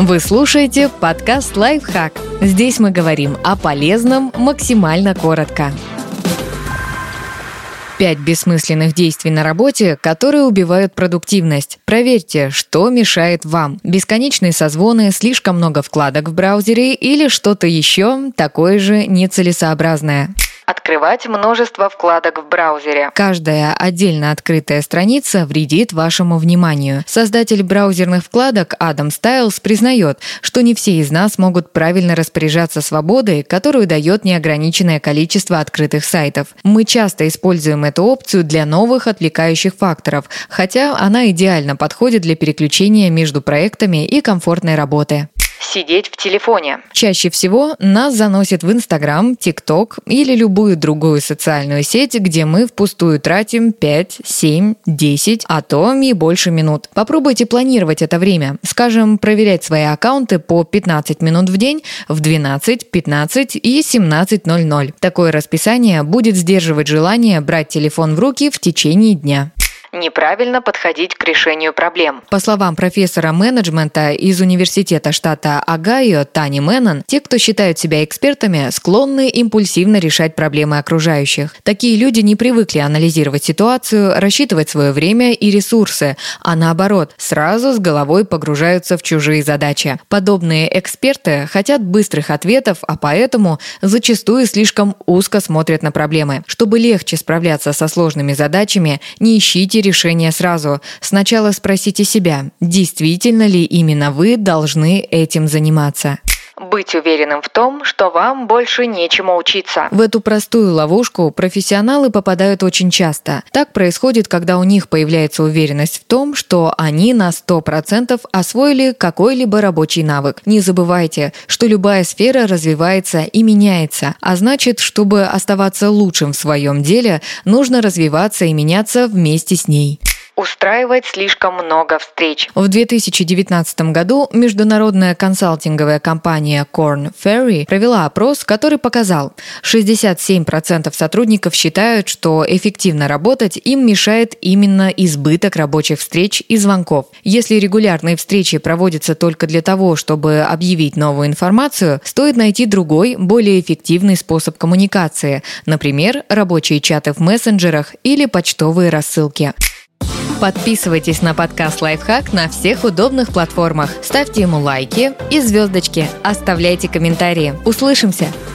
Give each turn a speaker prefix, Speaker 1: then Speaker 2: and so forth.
Speaker 1: Вы слушаете подкаст «Лайфхак». Здесь мы говорим о полезном максимально коротко. 5 бессмысленных действий на работе, которые убивают продуктивность. Проверьте, что мешает вам. Бесконечные созвоны, слишком много вкладок в браузере или что-то еще такое же нецелесообразное. Открывать множество вкладок в браузере. Каждая отдельно открытая страница вредит вашему вниманию. Создатель браузерных вкладок Адам Стайлс признает, что не все из нас могут правильно распоряжаться свободой, которую дает неограниченное количество открытых сайтов. Мы часто используем эту опцию для новых отвлекающих факторов, хотя она идеально подходит для переключения между проектами и комфортной работы. Сидеть в телефоне. Чаще всего нас заносит в Инстаграм, ТикТок или любую другую социальную сеть, где мы впустую тратим 5, 7, 10, а то и больше минут. Попробуйте планировать это время. Скажем, проверять свои аккаунты по 15 минут в день в 12, 15 и 17:00. Такое расписание будет сдерживать желание брать телефон в руки в течение дня. Неправильно подходить к решению проблем. По словам профессора менеджмента из университета штата Огайо Тани Мэннон, те, кто считают себя экспертами, склонны импульсивно решать проблемы окружающих. Такие люди не привыкли анализировать ситуацию, рассчитывать свое время и ресурсы, а наоборот, сразу с головой погружаются в чужие задачи. Подобные эксперты хотят быстрых ответов, а поэтому зачастую слишком узко смотрят на проблемы. Чтобы легче справляться со сложными задачами, не ищите решение сразу. Сначала спросите себя, действительно ли именно вы должны этим заниматься. Быть уверенным в том, что вам больше нечему учиться. В эту простую ловушку профессионалы попадают очень часто. Так происходит, когда у них появляется уверенность в том, что они на 100% освоили какой-либо рабочий навык. Не забывайте, что любая сфера развивается и меняется, а значит, чтобы оставаться лучшим в своем деле, нужно развиваться и меняться вместе с ней. Устраивать слишком много встреч. В 2019 году международная консалтинговая компания Korn Ferry провела опрос, который показал, 67% сотрудников считают, что эффективно работать им мешает именно избыток рабочих встреч и звонков. Если регулярные встречи проводятся только для того, чтобы объявить новую информацию, стоит найти другой, более эффективный способ коммуникации, например, рабочие чаты в мессенджерах или почтовые рассылки. Подписывайтесь на подкаст «Лайфхак» на всех удобных платформах. Ставьте ему лайки и звездочки. Оставляйте комментарии. Услышимся!